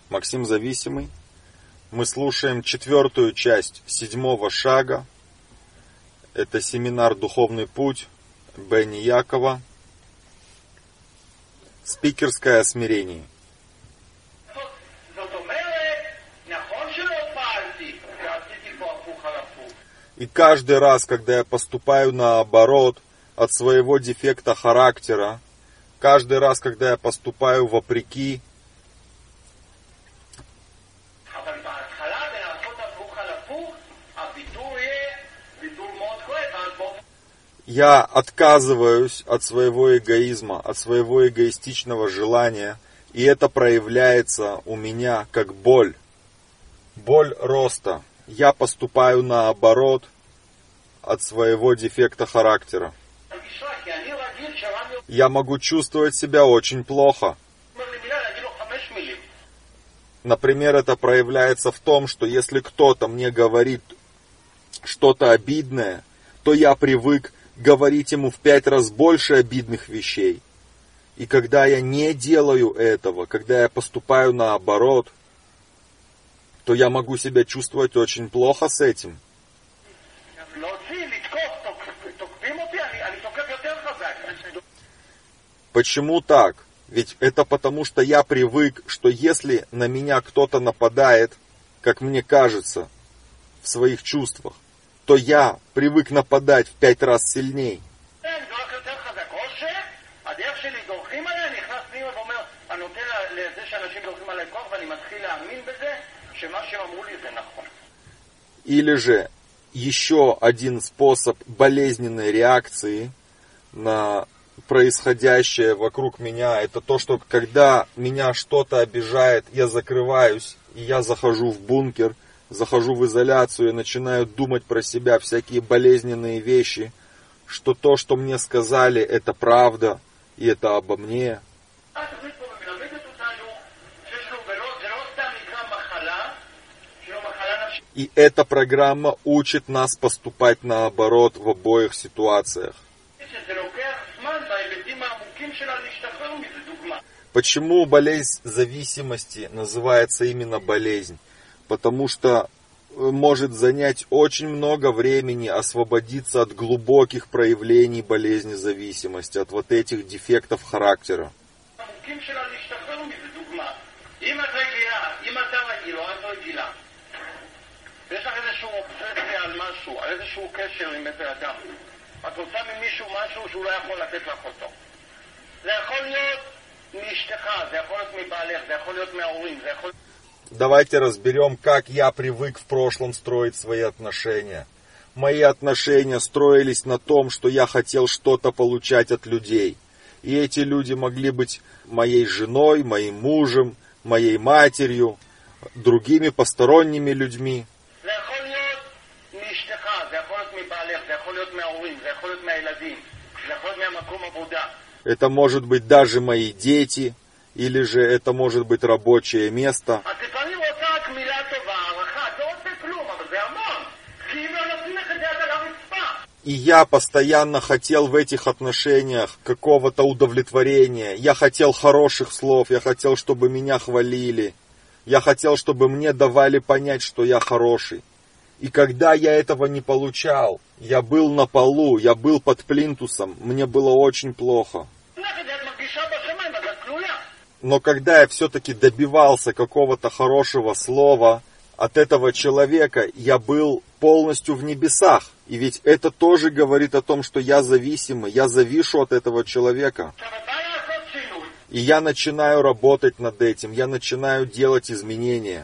Максим Зависимый. Мы слушаем 4-ю часть 7-го шага. Это семинар «Духовный путь» Бенни Якова. Спикерское о смирении. И каждый раз, когда я поступаю наоборот от своего дефекта характера, каждый раз, когда я поступаю вопреки, я отказываюсь от своего эгоизма, от своего эгоистичного желания, и это проявляется у меня как боль. Боль роста. Я поступаю наоборот от своего дефекта характера. Я могу чувствовать себя очень плохо. Например, это проявляется в том, что если кто-то мне говорит что-то обидное, то я привык говорить ему в 5 раз больше обидных вещей. И когда я не делаю этого, когда я поступаю наоборот, то я могу себя чувствовать очень плохо с этим. Почему так? Ведь это потому, что я привык, что если на меня кто-то нападает, как мне кажется, в своих чувствах, то я привык нападать в 5 раз сильней. Или же еще один способ болезненной реакции на происходящее вокруг меня, это то, что когда меня что-то обижает, я закрываюсь, и я захожу в бункер, захожу в изоляцию и начинаю думать про себя всякие болезненные вещи, что то, что мне сказали, это правда, и это обо мне. И эта программа учит нас поступать наоборот в обоих ситуациях. Почему болезнь зависимости называется именно болезнь? Потому что может занять очень много времени освободиться от глубоких проявлений болезни зависимости, от вот этих дефектов характера. Давайте разберем, как я привык в прошлом строить свои отношения. Мои отношения строились на том, что я хотел что-то получать от людей. И эти люди могли быть моей женой, моим мужем, моей матерью, другими посторонними людьми. Это может быть даже мои дети, или же это может быть рабочее место. И я постоянно хотел в этих отношениях какого-то удовлетворения. Я хотел хороших слов, я хотел, чтобы меня хвалили. Я хотел, чтобы мне давали понять, что я хороший. И когда я этого не получал, я был на полу, я был под плинтусом, мне было очень плохо. Но когда я все-таки добивался какого-то хорошего слова от этого человека, я был полностью в небесах. И ведь это тоже говорит о том, что я зависимый, я завишу от этого человека. И я начинаю работать над этим, я начинаю делать изменения.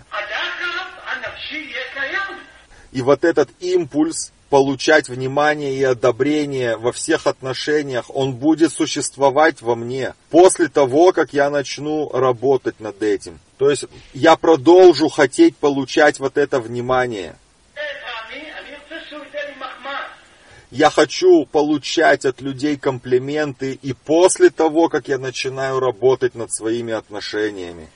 И вот этот импульс получать внимание и одобрение во всех отношениях, он будет существовать во мне после того, как я начну работать над этим. То есть я продолжу хотеть получать вот это внимание. Я хочу получать от людей комплименты и после того, как я начинаю работать над своими отношениями.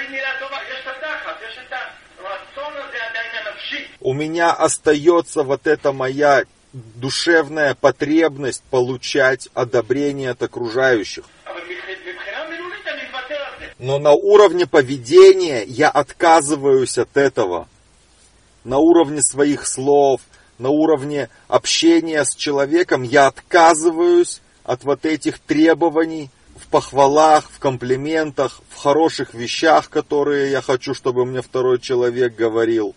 У меня остается вот эта моя душевная потребность получать одобрение от окружающих. Но на уровне поведения я отказываюсь от этого. На уровне своих слов, на уровне общения с человеком я отказываюсь от вот этих требований в похвалах, в комплиментах, в хороших вещах, которые я хочу, чтобы мне второй человек говорил.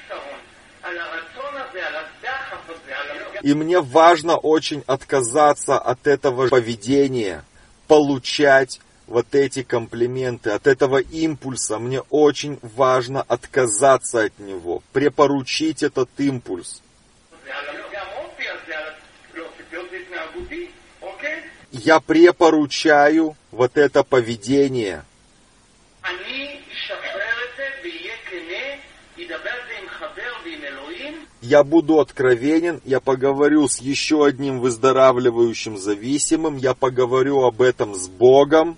И мне важно очень отказаться от этого поведения, получать вот эти комплименты, от этого импульса. Мне очень важно отказаться от него, препоручить этот импульс. Я препоручаю вот это поведение. Я буду откровенен, я поговорю с еще одним выздоравливающим зависимым, я поговорю об этом с Богом.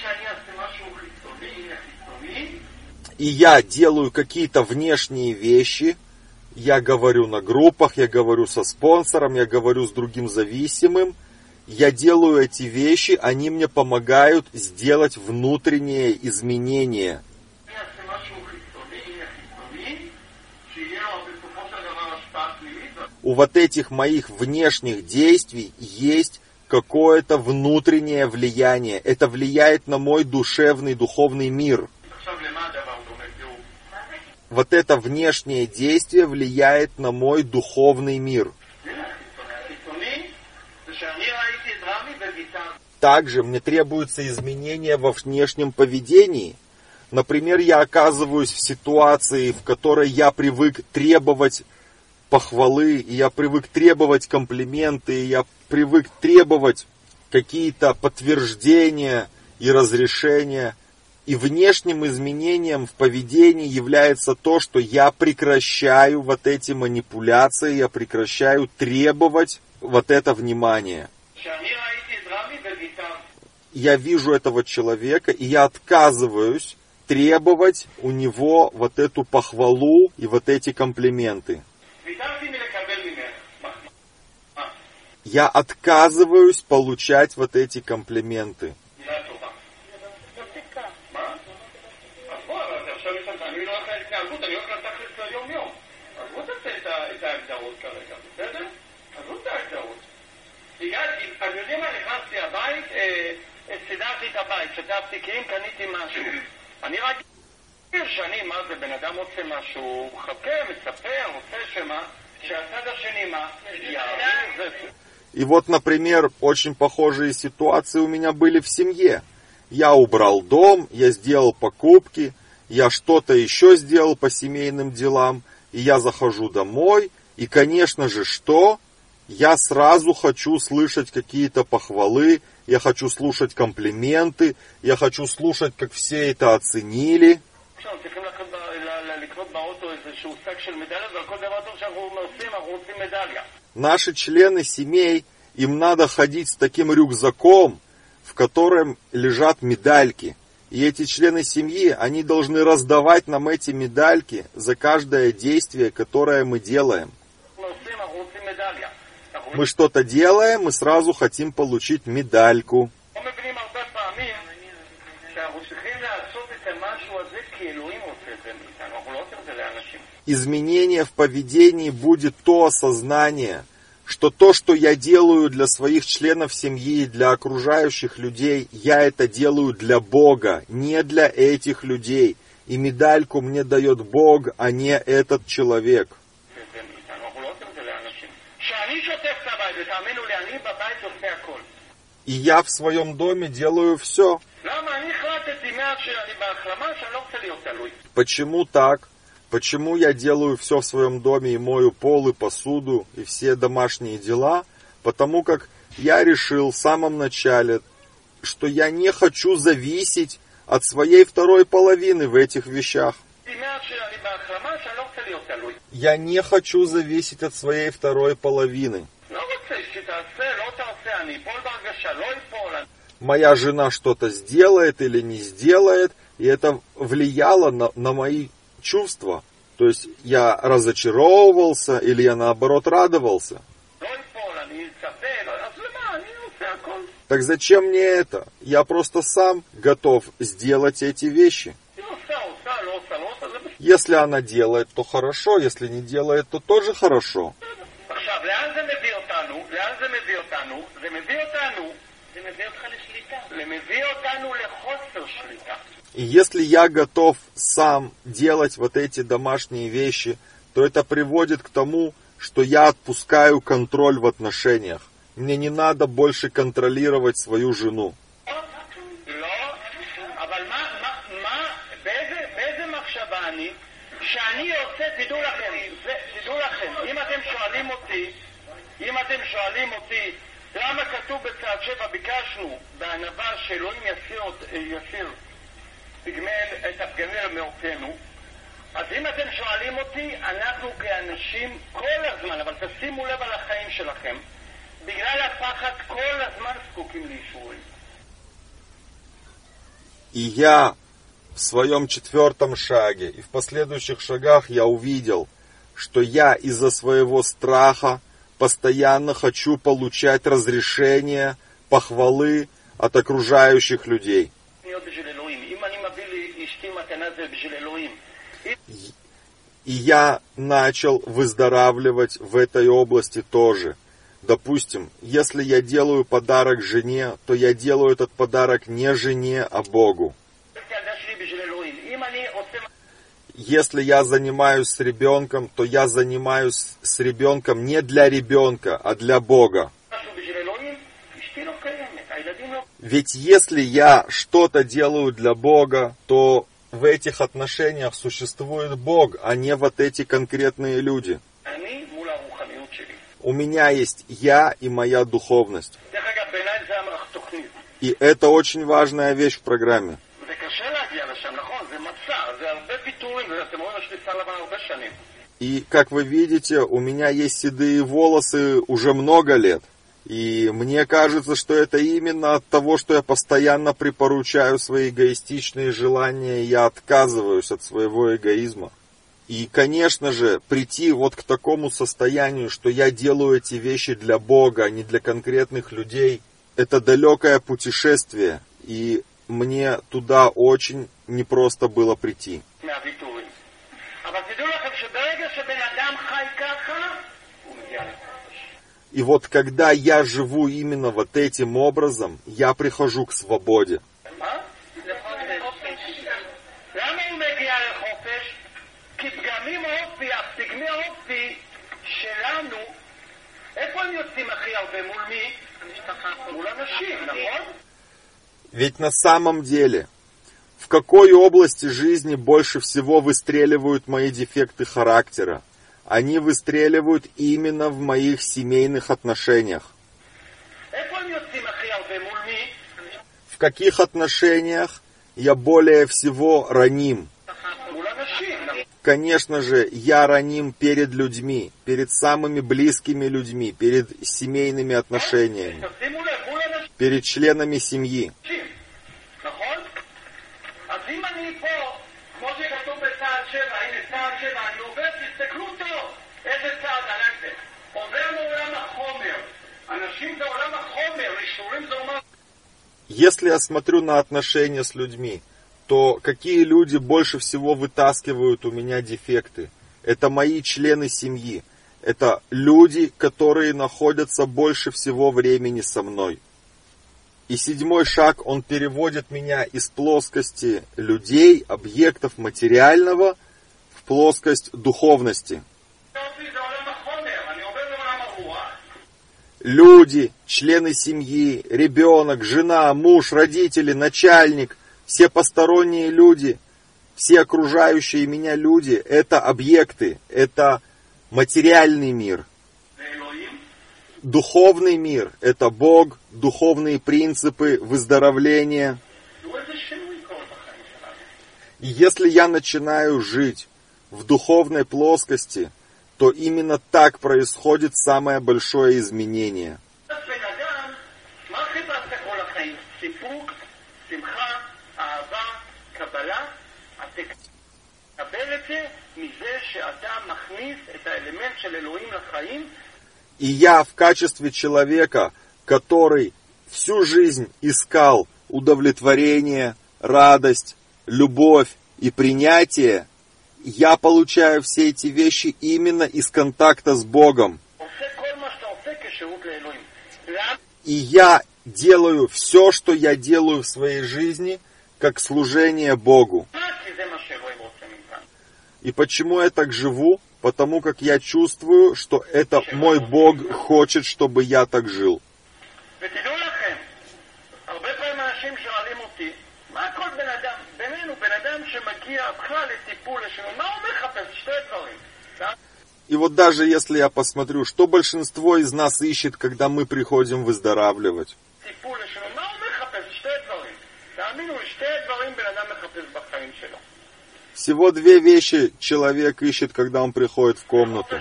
И я делаю какие-то внешние вещи, я говорю на группах, я говорю со спонсором, я говорю с другим зависимым. Я делаю эти вещи, они мне помогают сделать внутренние изменения. У вот этих моих внешних действий есть какое-то внутреннее влияние. Это влияет на мой душевный, духовный мир. Вот это внешнее действие влияет на мой духовный мир. Также мне требуются изменения во внешнем поведении. Например, я оказываюсь в ситуации, в которой я привык требовать похвалы, и я привык требовать комплименты, и я привык требовать какие-то подтверждения и разрешения. И внешним изменением в поведении является то, что я прекращаю вот эти манипуляции, я прекращаю требовать вот это внимание. Я вижу этого человека, и я отказываюсь требовать у него вот эту похвалу и вот эти комплименты. Я отказываюсь получать вот эти комплименты. סידרתי את הבית, שתפתי כי אם קניתי משהו. אני רק שנים, מה זה, בן אדם רוצה משהו, חכה, מספר, רוצה שמה, שהצד השני מה, יעריך זה. И вот, например, очень похожие ситуации у меня были в семье. Я убрал дом, я сделал покупки, я что-то еще сделал по семейным делам, и я захожу домой, и, конечно же, что? Я сразу хочу слышать какие-то похвалы, я хочу слушать комплименты, я хочу слушать, как все это оценили. Наши члены семей, им надо ходить с таким рюкзаком, в котором лежат медальки. И эти члены семьи, они должны раздавать нам эти медальки за каждое действие, которое мы делаем. Мы что-то делаем, мы сразу хотим получить медальку. Изменение в поведении будет то осознание, что то, что я делаю для своих членов семьи, для окружающих людей, я это делаю для Бога, не для этих людей. И медальку мне дает Бог, а не этот человек. И я в своем доме делаю все. Почему так? Почему я делаю все в своем доме и мою пол и посуду и все домашние дела? Потому как я решил в самом начале, что я не хочу зависеть от своей второй половины в этих вещах. Я не хочу зависеть от своей второй половины. Моя жена что-то сделает или не сделает, и это влияло на мои чувства. То есть я разочаровывался или я наоборот радовался. Так зачем мне это? Я просто сам готов сделать эти вещи. Если она делает, то хорошо, если не делает, то тоже хорошо. И если я готов сам делать вот эти домашние вещи, то это приводит к тому, что я отпускаю контроль в отношениях. Мне не надо больше контролировать свою жену. למה כתוב בצעד 7 ביקשנו בענווה שאלוהים יסיר את הפגמים מאורתנו? אז אם אתם שואלים אותי, אנחנו כאנשים כל הזמן, אבל תשימו לב על החיים שלכם, בגלל הפחד כל הזמן זקוקים לאישורים. И я в своем 4 шаге и в последующих шагах я увидел, что я из-за своего страха постоянно хочу получать разрешение, похвалы от окружающих людей. И я начал выздоравливать в этой области тоже. Допустим, если я делаю подарок жене, то я делаю этот подарок не жене, а Богу. Если я занимаюсь с ребенком, то я занимаюсь с ребенком не для ребенка, а для Бога. Ведь если я что-то делаю для Бога, то в этих отношениях существует Бог, а не вот эти конкретные люди. У меня есть я и моя духовность. И это очень важная вещь в программе. И, как вы видите, у меня есть седые волосы уже много лет. И мне кажется, что это именно от того, что я постоянно препоручаю свои эгоистичные желания, и я отказываюсь от своего эгоизма. И, конечно же, прийти вот к такому состоянию, что я делаю эти вещи для Бога, а не для конкретных людей, это далекое путешествие, и мне туда очень непросто было прийти. И вот когда я живу именно вот этим образом, я прихожу к свободе. Ведь на самом деле, в какой области жизни больше всего выстреливают мои дефекты характера? Они выстреливают именно в моих семейных отношениях. В каких отношениях я более всего раним? Конечно же, я раним перед людьми, перед самыми близкими людьми, перед семейными отношениями, перед членами семьи. Если я смотрю на отношения с людьми, то какие люди больше всего вытаскивают у меня дефекты? Это мои члены семьи. Это люди, которые находятся больше всего времени со мной. И 7 шаг, он переводит меня из плоскости людей, объектов материального, в плоскость духовности. Люди, члены семьи, ребенок, жена, муж, родители, начальник, все посторонние люди, все окружающие меня люди, это объекты, это материальный мир. Духовный мир – это Бог, духовные принципы, выздоровления. И если я начинаю жить в духовной плоскости, то именно так происходит самое большое изменение. И я в качестве человека, который всю жизнь искал удовлетворение, радость, любовь и принятие, я получаю все эти вещи именно из контакта с Богом. И я делаю все, что я делаю в своей жизни, как служение Богу. И почему я так живу? Потому как я чувствую, что это мой Бог хочет, чтобы я так жил. И вот даже если я посмотрю, что большинство из нас ищет, когда мы приходим выздоравливать. Всего две вещи человек ищет, когда он приходит в комнату.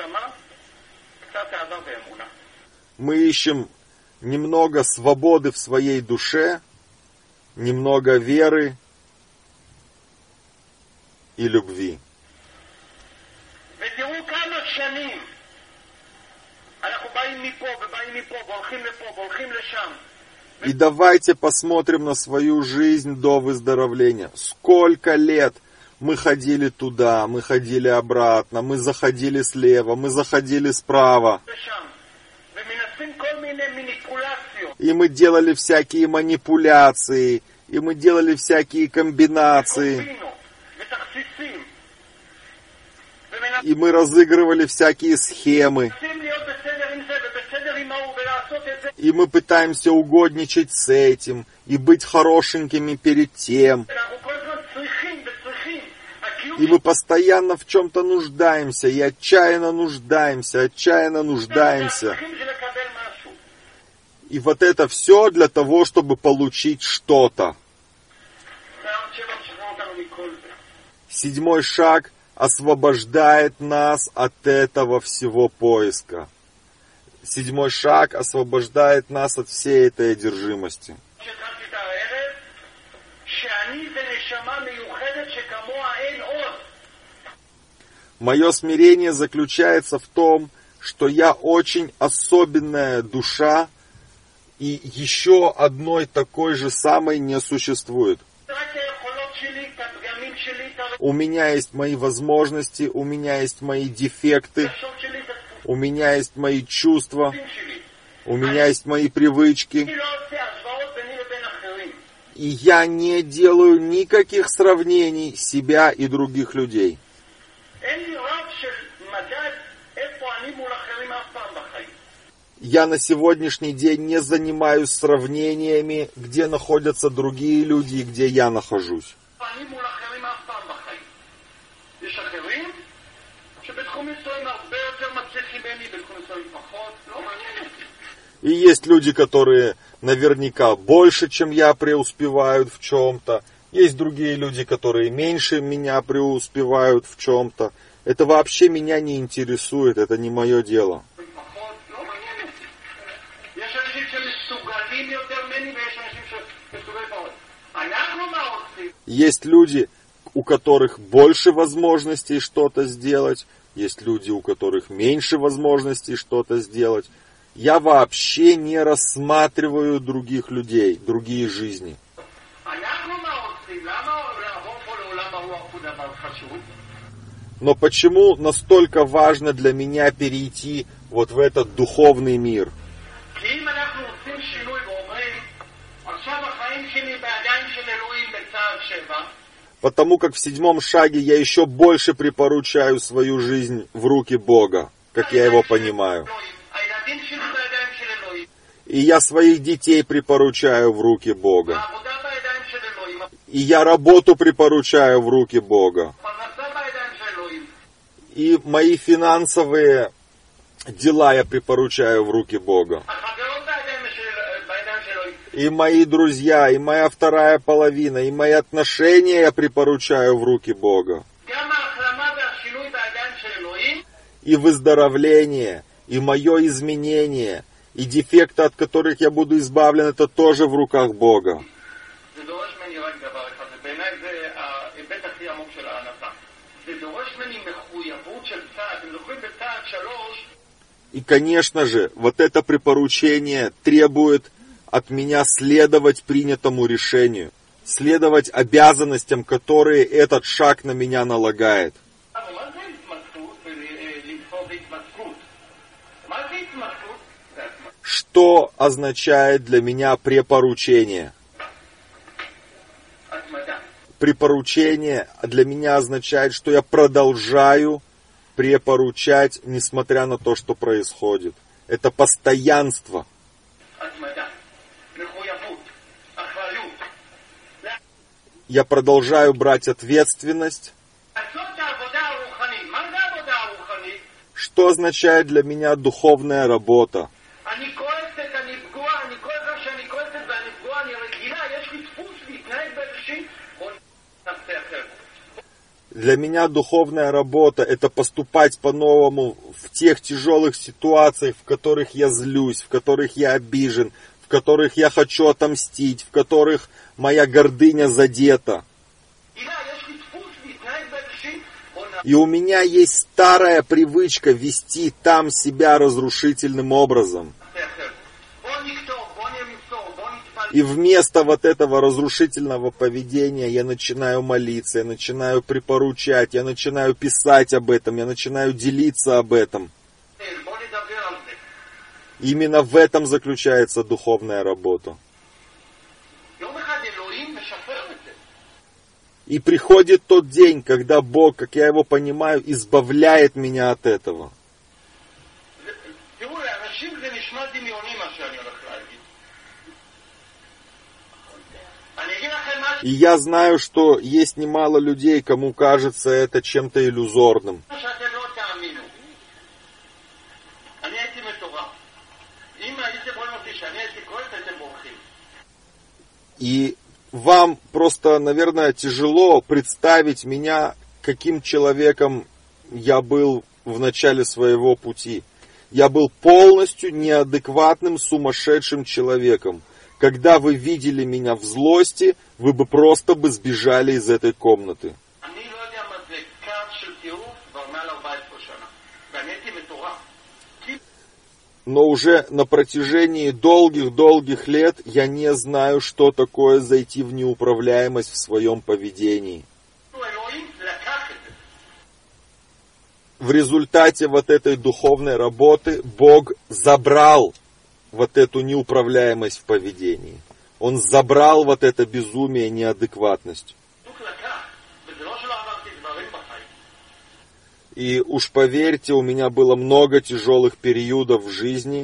Мы ищем немного свободы в своей душе, немного веры и любви. И давайте посмотрим на свою жизнь до выздоровления. Сколько лет мы ходили туда, мы ходили обратно, мы заходили слева, мы заходили справа. И мы делали всякие манипуляции, и мы делали всякие комбинации. И мы разыгрывали всякие схемы. И мы пытаемся угодничать с этим, и быть хорошенькими перед тем. И мы постоянно в чем-то нуждаемся, и отчаянно нуждаемся, отчаянно нуждаемся. И вот это все для того, чтобы получить что-то. 7 шаг освобождает нас от этого всего поиска. 7 шаг освобождает нас от всей этой одержимости. Мое смирение заключается в том, что я очень особенная душа, и еще одной такой же самой не существует. У меня есть мои возможности, у меня есть мои дефекты, у меня есть мои чувства, у меня есть мои привычки. И я не делаю никаких сравнений себя и других людей. Я на сегодняшний день не занимаюсь сравнениями, где находятся другие люди и где я нахожусь. И есть люди, которые наверняка больше, чем я, преуспевают в чем-то. Есть другие люди, которые меньше меня преуспевают в чем-то. Это вообще меня не интересует, это не мое дело. Есть люди, у которых больше возможностей что-то сделать. Есть люди, у которых меньше возможностей что-то сделать. Я вообще не рассматриваю других людей, другие жизни. Но почему настолько важно для меня перейти вот в этот духовный мир? Потому как в 7 шаге я еще больше припоручаю свою жизнь в руки Бога, как я его понимаю. И я своих детей припоручаю в руки Бога. И я работу припоручаю в руки Бога. И мои финансовые дела я припоручаю в руки Бога. И мои друзья, и моя вторая половина, и мои отношения я припоручаю в руки Бога. И выздоровление, и мое изменение, и дефекты, от которых я буду избавлен, это тоже в руках Бога. И, конечно же, вот это припоручение требует от меня следовать принятому решению, следовать обязанностям, которые этот шаг на меня налагает. Что означает для меня препоручение? Препоручение для меня означает, что я продолжаю препоручать, несмотря на то, что происходит. Это постоянство. Я продолжаю брать ответственность. Что означает для меня духовная работа? Для меня духовная работа — это поступать по-новому в тех тяжелых ситуациях, в которых я злюсь, в которых я обижен, в которых я хочу отомстить, в которых моя гордыня задета. И у меня есть старая привычка вести там себя разрушительным образом. И вместо вот этого разрушительного поведения я начинаю молиться, я начинаю препоручать, я начинаю писать об этом, я начинаю делиться об этом. Именно в этом заключается духовная работа. И приходит тот день, когда Бог, как я его понимаю, избавляет меня от этого. И я знаю, что есть немало людей, кому кажется это чем-то иллюзорным. И вам просто, наверное, тяжело представить меня, каким человеком я был в начале своего пути. Я был полностью неадекватным, сумасшедшим человеком. Когда вы видели меня в злости, вы бы просто сбежали из этой комнаты. Но уже на протяжении долгих лет я не знаю, что такое зайти в неуправляемость в своем поведении. В результате вот этой духовной работы Бог забрал вот эту неуправляемость в поведении. Он забрал вот это безумие, неадекватность. И уж поверьте, у меня было много тяжелых периодов в жизни.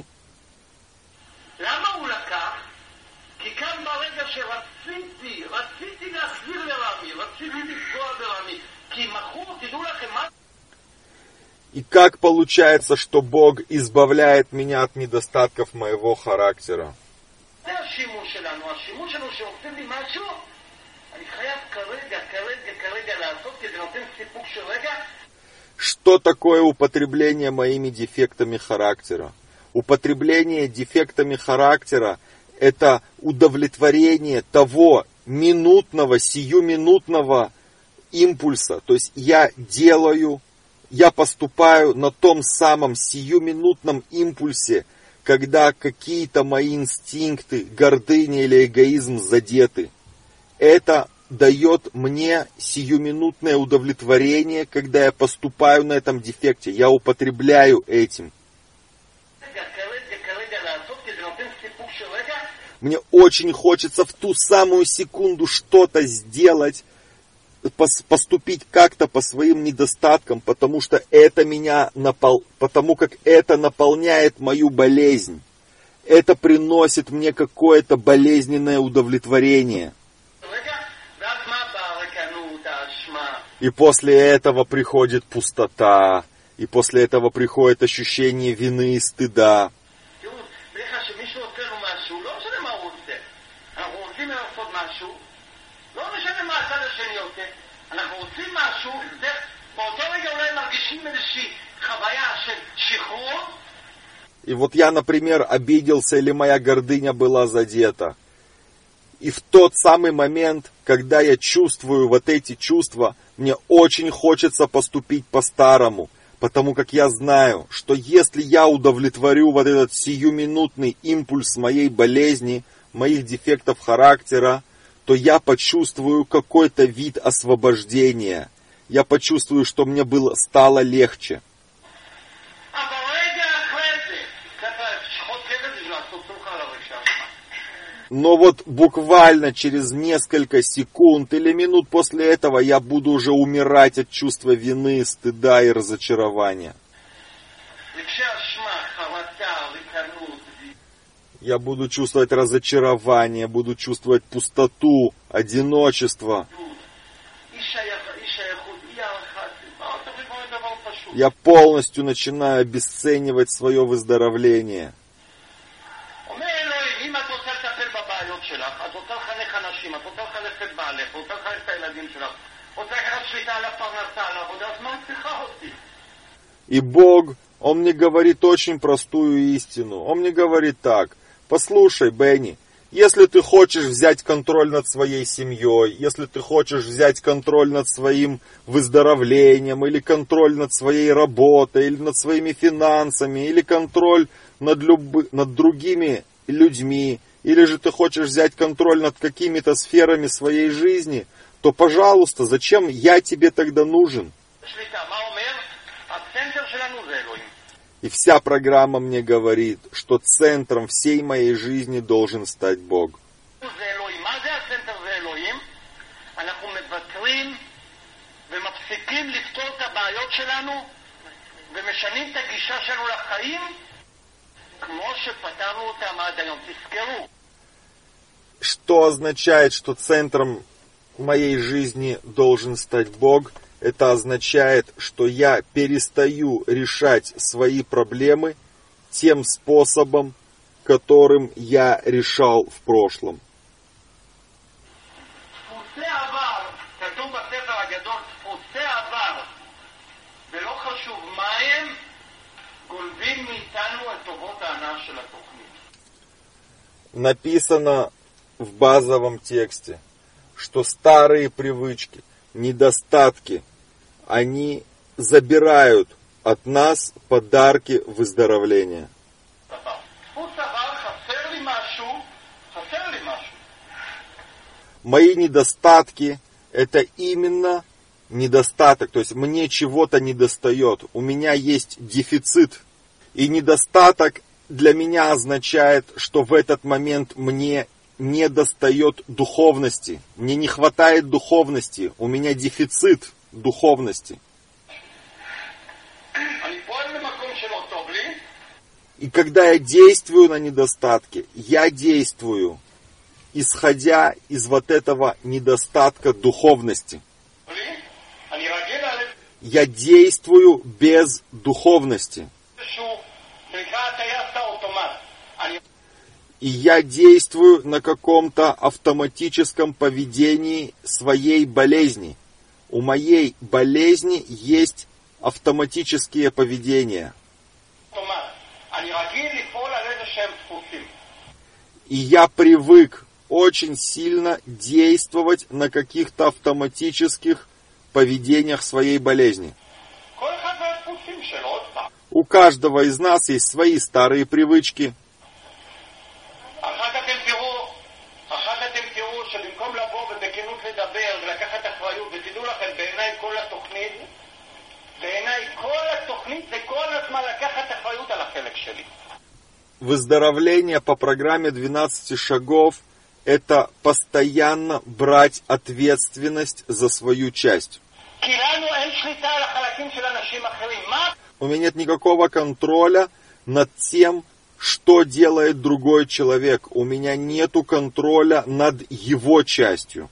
И как получается, что Бог избавляет меня от недостатков моего характера? Что такое употребление моими дефектами характера? Употребление дефектами характера – это удовлетворение того минутного, сиюминутного импульса. То есть я поступаю на том самом сиюминутном импульсе, когда какие-то мои инстинкты, гордыня или эгоизм задеты. Это дает мне сиюминутное удовлетворение, когда я поступаю на этом дефекте. Я употребляю этим. Мне очень хочется в ту самую секунду что-то сделать, поступить как-то по своим недостаткам, потому что это потому как это наполняет мою болезнь. Это приносит мне какое-то болезненное удовлетворение. И после этого приходит пустота, и после этого приходит ощущение вины и стыда. И вот я, например, обиделся или моя гордыня была задета. И в тот самый момент, когда я чувствую вот эти чувства, мне очень хочется поступить по-старому. Потому как я знаю, что если я удовлетворю вот этот сиюминутный импульс моей болезни, моих дефектов характера, то я почувствую какой-то вид освобождения. Я почувствую, что мне стало легче. Но вот буквально через несколько секунд или минут после этого я буду уже умирать от чувства вины, стыда и разочарования. Я буду чувствовать разочарование, буду чувствовать пустоту, одиночество. Я полностью начинаю обесценивать свое выздоровление. И Бог, Он мне говорит очень простую истину. Он мне говорит так: послушай, Бенни, если ты хочешь взять контроль над своей семьей, если ты хочешь взять контроль над своим выздоровлением, или контроль над своей работой, или над своими финансами, или контроль над другими людьми, или же ты хочешь взять контроль над какими-то сферами своей жизни, то, пожалуйста, зачем я тебе тогда нужен? И вся программа мне говорит, что центром всей моей жизни должен стать Бог. Что означает, что центром моей жизни должен стать Бог? Это означает, что я перестаю решать свои проблемы тем способом, которым я решал в прошлом. Написано в базовом тексте, что старые привычки, недостатки, они забирают от нас подарки выздоровления. Мои недостатки — это именно недостаток, то есть мне чего-то недостает, у меня есть дефицит. И недостаток для меня означает, что в этот момент мне не достает духовности, мне не хватает духовности, у меня дефицит духовности. И когда я действую на недостатки, я действую, исходя из вот этого недостатка духовности. Я действую без духовности. И я действую на каком-то автоматическом поведении своей болезни. У моей болезни есть автоматические поведения. И я привык очень сильно действовать на каких-то автоматических поведениях своей болезни. У каждого из нас есть свои старые привычки. Выздоровление по программе 12 шагов – это постоянно брать ответственность за свою часть. У меня нет никакого контроля над тем, что делает другой человек. У меня нету контроля над его частью.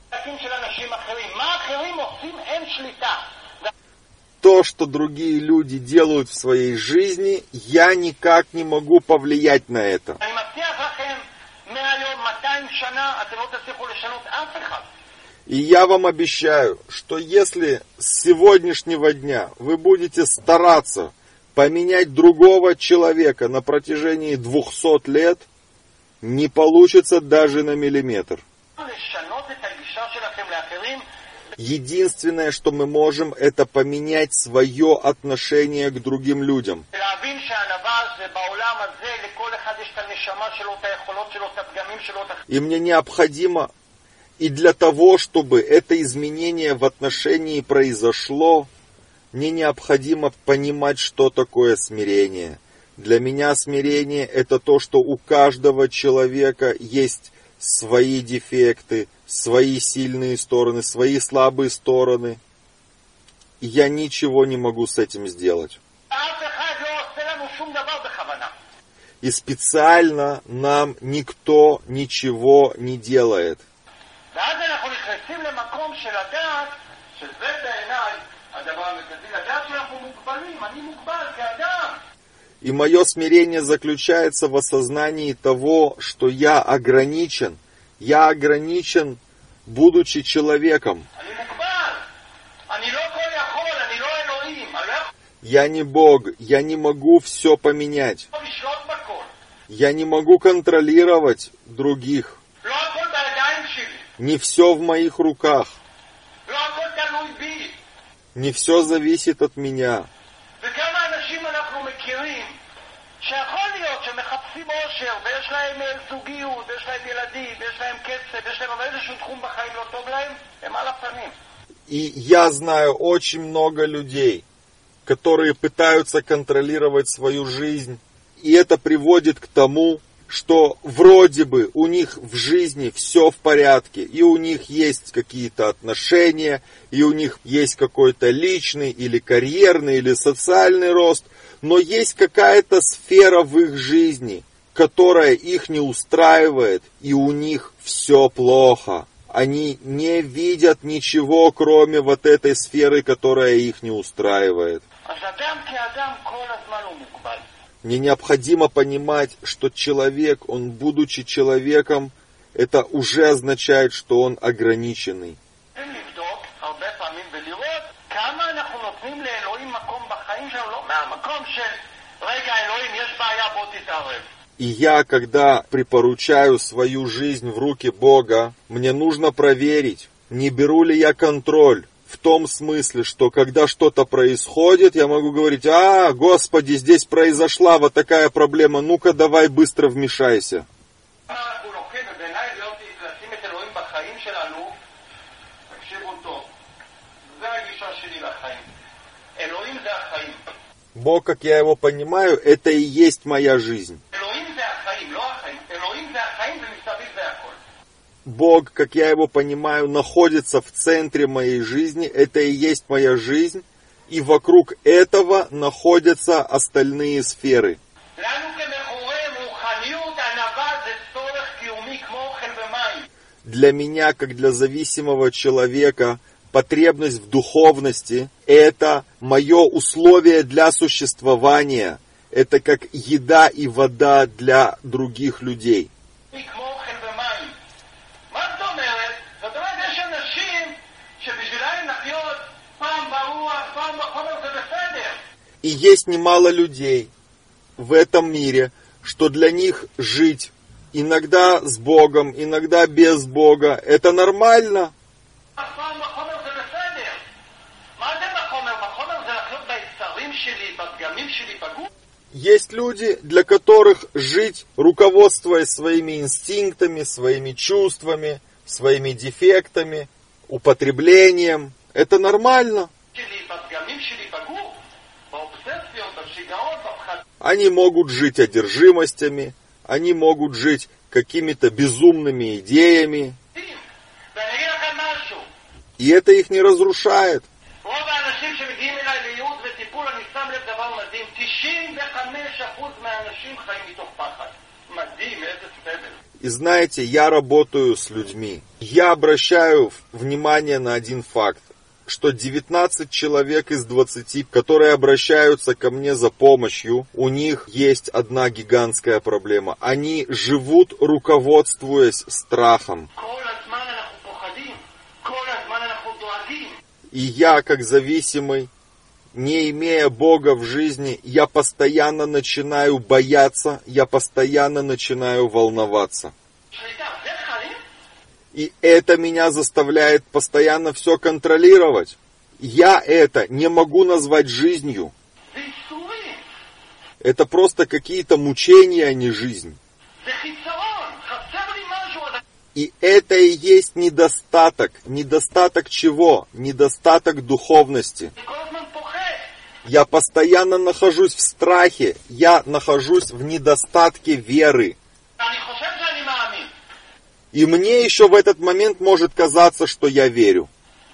То, что другие люди делают в своей жизни, я никак не могу повлиять на это. И я вам обещаю, что если с сегодняшнего дня вы будете стараться поменять другого человека на протяжении 200 лет, не получится даже на миллиметр. Единственное, что мы можем, это поменять свое отношение к другим людям. ולהבין שהענווה זה בעולם הזה, לכל אחד יש את הנשמה שלו, את היכולות שלו, את הפגמים שלו, את И мне необходимо, и для того, чтобы это изменение в отношении произошло, мне необходимо понимать, что такое смирение. Для меня смирение – это то, что у каждого человека есть свои дефекты, свои сильные стороны, свои слабые стороны. И я ничего не могу с этим сделать. אף אחד לא עושה לנו שום דבר בכוונה. И специально нам никто ничего не делает. ואז אנחנו נכנסים למקום של לדעת, שזה בעיניי הדבר המרכזי, לדעת שאנחנו מוגבלים, אני מוגבל כאדם. И мое смирение заключается в осознании того, что я ограничен. Я ограничен, будучи человеком. אני מוגבל. אני לא כל יכול, אני לא אלוהים. אני לא Я не Бог, я не могу все поменять. יכול לשלוט בכל. Я не могу контролировать других. לא הכל בידיים שלי. Не все в моих руках. לא הכל תלוי בי. Не все зависит от меня. וכמה אנשים אנחנו מכירים שיכול להיות שמחפשים אושר ויש להם זוגיות ויש להם ילדים ויש להם כסף ויש להם אבל איזשהו תחום בחיים לא טוב להם, הם על הפנים. И я знаю очень много людей, которые пытаются контролировать свою жизнь. И это приводит к тому, что вроде бы у них в жизни все в порядке. И у них есть какие-то отношения, и у них есть какой-то личный или карьерный или социальный рост. Но есть какая-то сфера в их жизни, которая их не устраивает, и у них все плохо. Они не видят ничего, кроме вот этой сферы, которая их не устраивает. אז אדם כאדם כל הזמן הוא מוגבל. Мне необходимо понимать, что человек, он, будучи человеком, это уже означает, что он ограниченный. צריכים לבדוק הרבה פעמים ולראות כמה אנחנו נותנים לאלוהים מקום בחיים שלנו, לא מהמקום של רגע אלוהים יש בעיה בוא תתערב. И я, когда припоручаю свою жизнь в руки Бога, мне нужно проверить, не беру ли я контроль. В том смысле, что когда что-то происходит, я могу говорить: Господи, здесь произошла вот такая проблема, ну-ка давай быстро вмешайся. אנחנו לוקחים, ובעיניי לשים את אלוהים בחיים שלנו, תקשיבו טוב, זה הגישה שלי לחיים. אלוהים זה החיים. Бог, как я его понимаю, это и есть моя жизнь. אלוהים זה החיים, לא החיים. אלוהים זה החיים ומסביב זה הכל. Бог, как я его понимаю, находится в центре моей жизни, это и есть моя жизнь, и вокруг этого находятся остальные сферы. לנו כמחורי רוחניות, ענווה זה צורך קיומי כמו אוכל ומים. Для меня, как для зависимого человека, потребность в духовности – это мое условие для существования. Это как еда и вода для других людей. כמו אוכל ומים. מה זאת אומרת? זאת אומרת, יש אנשים שבשבילם לחיות פעם ברוח, פעם בחומר זה בסדר. И есть немало людей в этом мире, что для них жить иногда с Богом, иногда без Бога – это нормально. פעם בחומר זה בסדר. מה זה בחומר? בחומר זה לחיות ביצרים שלי, בפגמים שלי, בגוף. Есть люди, для которых жить, руководствуясь своими инстинктами, своими чувствами, своими дефектами, употреблением, это нормально. שלי, בפגמים שלי, בגוף. באובססיות, בשיגעון, בפחד. Они могут жить одержимостями, они могут жить какими-то безумными идеями, ואני אגיד לכם משהו. и это их не разрушает. רוב האנשים שמגיעים אליי לייעוץ וטיפול, אני שם לב דבר מדהים, 95% מהאנשים חיים מתוך פחד. מדהים, איזה סבל. И знаете, я работаю с людьми. Я обращаю внимание на один факт, что 19 человек из 20, которые обращаются ко мне за помощью, у них есть одна гигантская проблема. Они живут, руководствуясь страхом. כל הזמן אנחנו פוחדים, כל הזמן אנחנו דואגים. И я, как зависимый, не имея Бога в жизни, я постоянно начинаю бояться, я постоянно начинаю волноваться. שליטה, זה חיים? И это меня заставляет постоянно все контролировать. Я это не могу назвать жизнью. Это просто какие-то мучения, а не жизнь. И это и есть недостаток. Недостаток чего? Недостаток духовности. Я постоянно нахожусь в страхе. Я нахожусь в недостатке веры. И мне еще в этот момент может казаться, что я верю.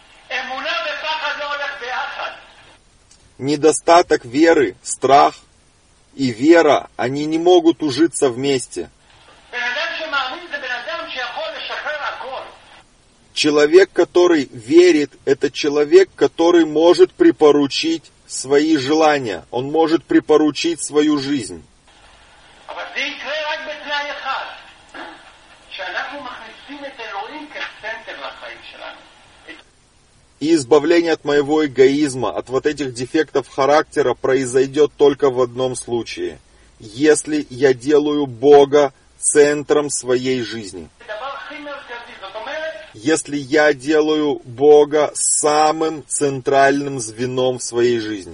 Недостаток веры, страх и вера, они не могут ужиться вместе. Человек, который верит, это человек, который может припоручить свои желания. Он может припоручить свою жизнь. И избавление от моего эгоизма, от вот этих дефектов характера произойдет только в одном случае. Если я делаю Бога центром своей жизни. Если я делаю Бога самым центральным звеном в своей жизни.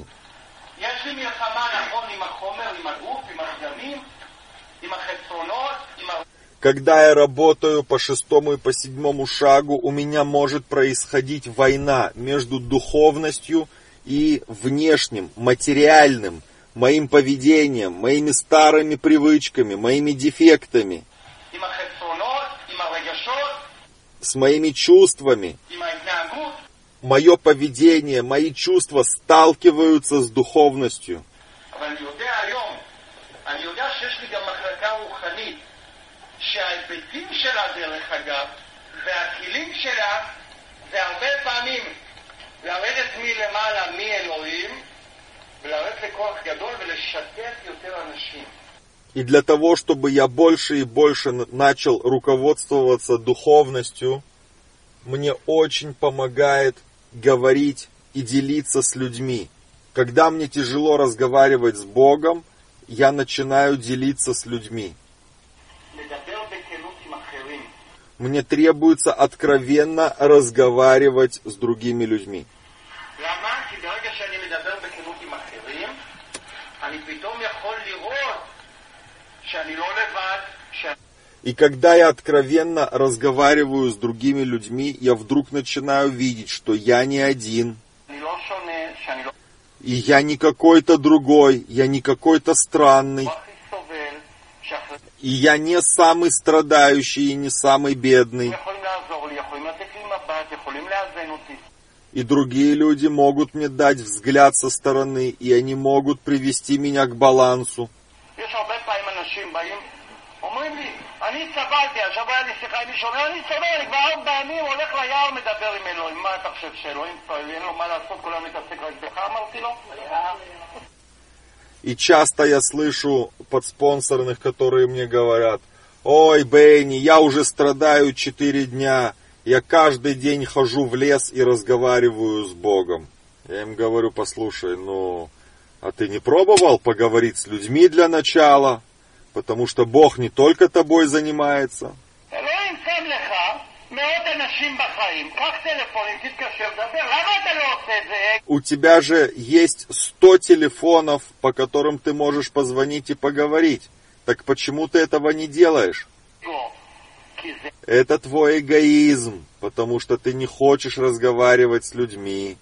Когда я работаю по 6-му и по 7-му шагу, у меня может происходить война между духовностью и внешним, материальным, моим поведением, моими старыми привычками, моими дефектами, с моими чувствами. Мое поведение, мои чувства сталкиваются с духовностью. שההיבטים שלה דרך אגב, והכלים שלה, זה הרבה פעמים לרדת מלמעלה מאלוהים, ולרדת לכוח גדול ולשתף יותר אנשים. И для того, чтобы я больше и больше начал руководствоваться духовностью, мне очень помогает говорить и делиться с людьми. Когда мне тяжело разговаривать с Богом, я начинаю делиться с людьми. Мне требуется откровенно разговаривать с другими людьми. И когда я откровенно разговариваю с другими людьми, я вдруг начинаю видеть, что я не один. И я не какой-то другой, я не какой-то странный. И я не самый страдающий и не самый бедный. И другие люди могут мне дать взгляд со стороны, и они могут привести меня к балансу. И часто я слышу подспонсорных, которые мне говорят: ой, Бенни, я уже страдаю 4 дня, я каждый день хожу в лес и разговариваю с Богом. Я им говорю: послушай, а ты не пробовал поговорить с людьми для начала? Потому что Бог не только тобой занимается. У тебя же есть 100 телефонов, по которым ты можешь позвонить и поговорить. Так почему ты этого не делаешь? Это твой эгоизм, потому что ты не хочешь разговаривать с людьми.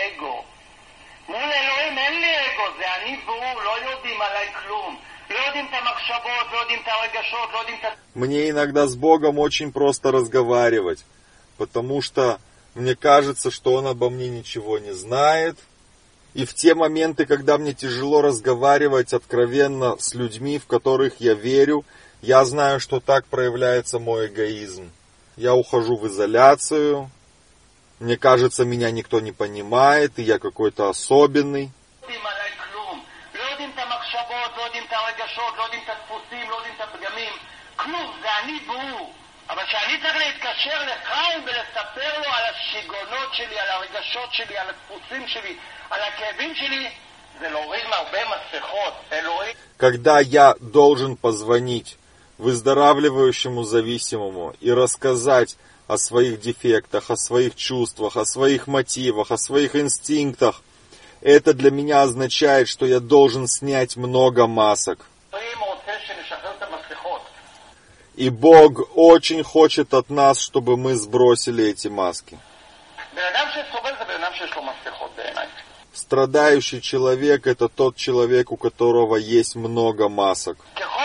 Мне иногда с Богом очень просто разговаривать, потому что мне кажется, что Он обо мне ничего не знает. И в те моменты, когда мне тяжело разговаривать откровенно с людьми, в которых я верю, я знаю, что так проявляется мой эгоизм. Я ухожу в изоляцию, мне кажется, меня никто не понимает, и я какой-то особенный. אבל כשאני צריך להתקשר לחיים ולספר לו על השיגונות שלי, על הרגשות שלי, על הדפוסים שלי, על הכאבים שלי, זה להוריד מהרבה מסכות. Когда я должен позвонить выздоравливающему зависимому и рассказать о своих дефектах, о своих чувствах, о своих мотивах, о своих инстинктах, это для меня означает, что я должен снять много масок. И Бог очень хочет от нас, чтобы мы сбросили эти маски. Страдающий человек – это тот человек, у которого есть много масок.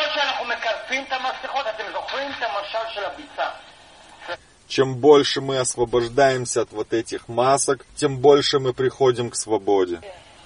Чем больше мы освобождаемся от вот этих масок, тем больше мы приходим к свободе.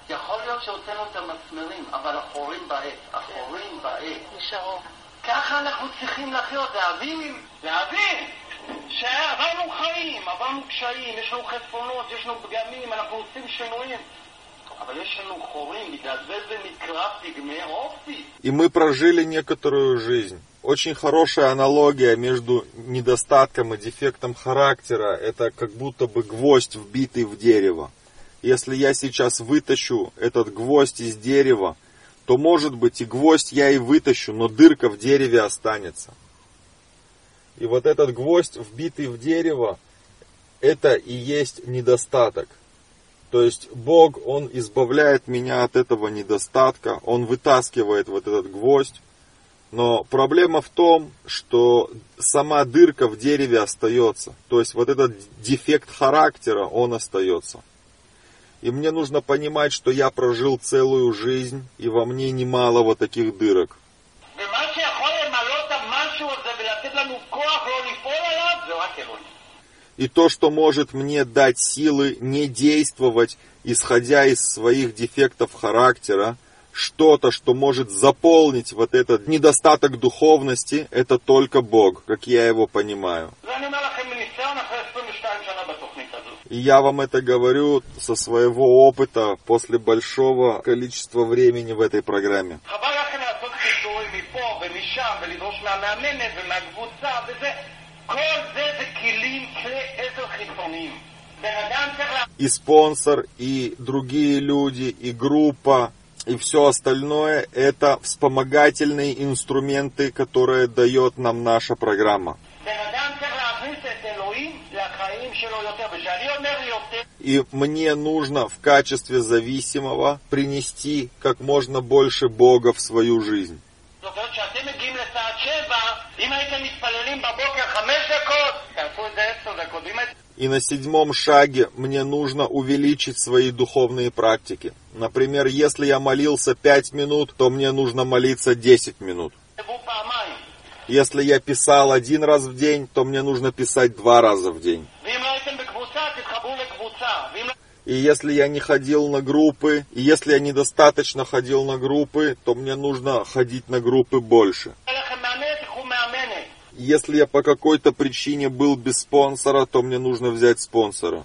ככה אנחנו צריכים לחיות, להבין שעברנו חיים, עברנו קשיים, יש לנו חסרונות, יש לנו פגמים, אנחנו עושים שינויים. אבל יש לנו חורים, בגלל זה נקרא פגמי אופי. И мы прожили некоторую жизнь. Очень хорошая аналогия между недостатком и дефектом характера, это как будто бы гвоздь, вбитый в дерево. Если я сейчас вытащу этот гвоздь из дерева, то, может быть, и гвоздь я и вытащу, но дырка в дереве останется. И вот этот гвоздь, вбитый в дерево, это и есть недостаток. То есть Бог, Он избавляет меня от этого недостатка, Он вытаскивает вот этот гвоздь. Но проблема в том, что сама дырка в дереве остается. То есть вот этот дефект характера, он остается. И мне нужно понимать, что я прожил целую жизнь, и во мне немало вот таких дырок. И то, что может мне дать силы не действовать, исходя из своих дефектов характера, что-то, что может заполнить вот этот недостаток духовности, это только Бог, как я его понимаю. И я вам это говорю со своего опыта после большого количества времени в этой программе. И спонсор, и другие люди, и группа, и все остальное – это вспомогательные инструменты, которые дает нам наша программа. И мне нужно в качестве зависимого принести как можно больше Бога в свою жизнь. И на 7-м шаге мне нужно увеличить свои духовные практики. Например, если я молился 5 минут, то мне нужно молиться 10 минут. Если я писал 1 раз в день, то мне нужно писать 2 раза в день. И если я не ходил на группы, и если я недостаточно ходил на группы, то мне нужно ходить на группы больше. Если я по какой-то причине был без спонсора, то мне нужно взять спонсора.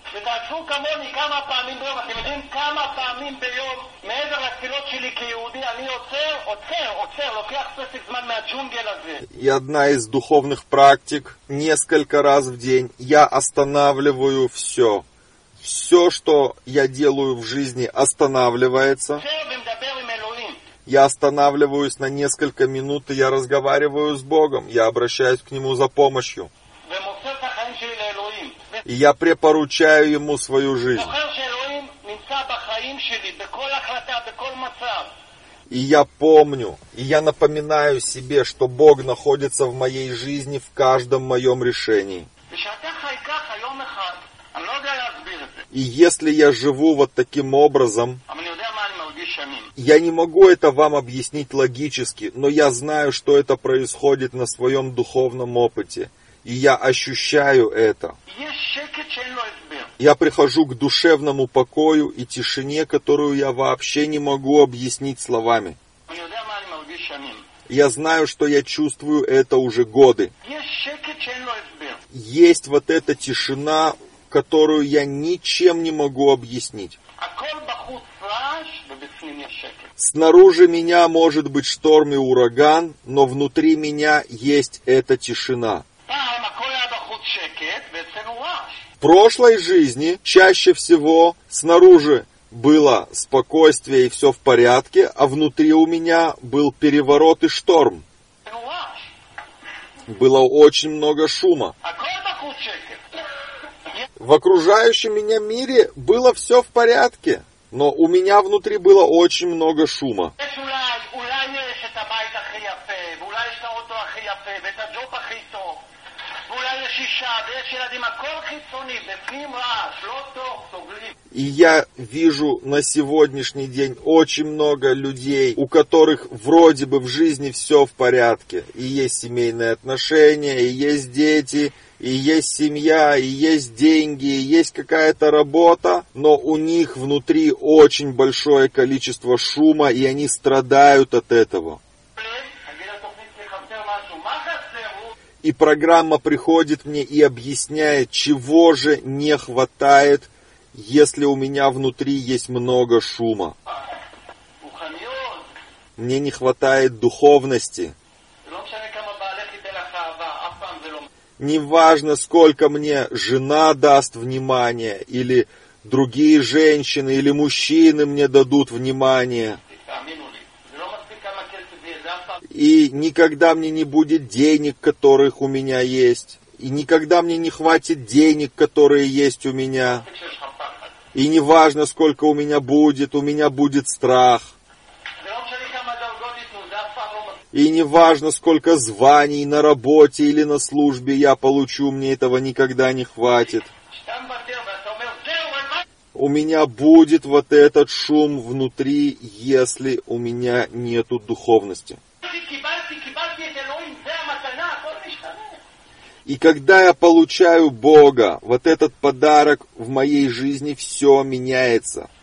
И одна из духовных практик, несколько раз в день я останавливаю все. Все, что я делаю в жизни, останавливается. Я останавливаюсь на несколько минут, и я разговариваю с Богом. Я обращаюсь к Нему за помощью. И я препоручаю Ему свою жизнь. И я помню, и я напоминаю себе, что Бог находится в моей жизни в каждом моем решении. И если я живу вот таким образом, я не могу это вам объяснить логически, но я знаю, что это происходит на своем духовном опыте. И я ощущаю это. Я прихожу к душевному покою и тишине, которую я вообще не могу объяснить словами. Я знаю, что я чувствую это уже годы. Есть вот эта тишина, которую я ничем не могу объяснить. Снаружи меня может быть шторм и ураган, но внутри меня есть эта тишина. В прошлой жизни чаще всего снаружи было спокойствие и все в порядке, а внутри у меня был переворот и шторм. Было очень много шума. שקר. В окружающем меня мире было все в порядке, но у меня внутри было очень много шума. יש אולי יש את הבית הכי יפה, ואולי יש את האוטו הכי יפה, ואת הג'וב הכי טוב, ואולי יש אישה, ויש ילדים, הכל חיצוני, בפנים רעש, לא טוב, סובלים. И я вижу на сегодняшний день очень много людей, у которых вроде бы в жизни все в порядке. И есть семейные отношения, и есть дети, и есть семья, и есть деньги, и есть какая-то работа, но у них внутри очень большое количество шума, и они страдают от этого. И программа приходит мне и объясняет, чего же не хватает, если у меня внутри есть много шума. Мне не хватает духовности. Неважно, сколько мне жена даст внимания, или другие женщины, или мужчины мне дадут внимание. И никогда мне не будет денег, которых у меня есть. И никогда мне не хватит денег, которые есть у меня. И неважно, сколько у меня будет страх. И неважно, сколько званий на работе или на службе я получу, мне этого никогда не хватит. У меня будет вот этот шум внутри, если у меня нету духовности. И когда я получаю Бога, вот этот подарок в моей жизни, все меняется.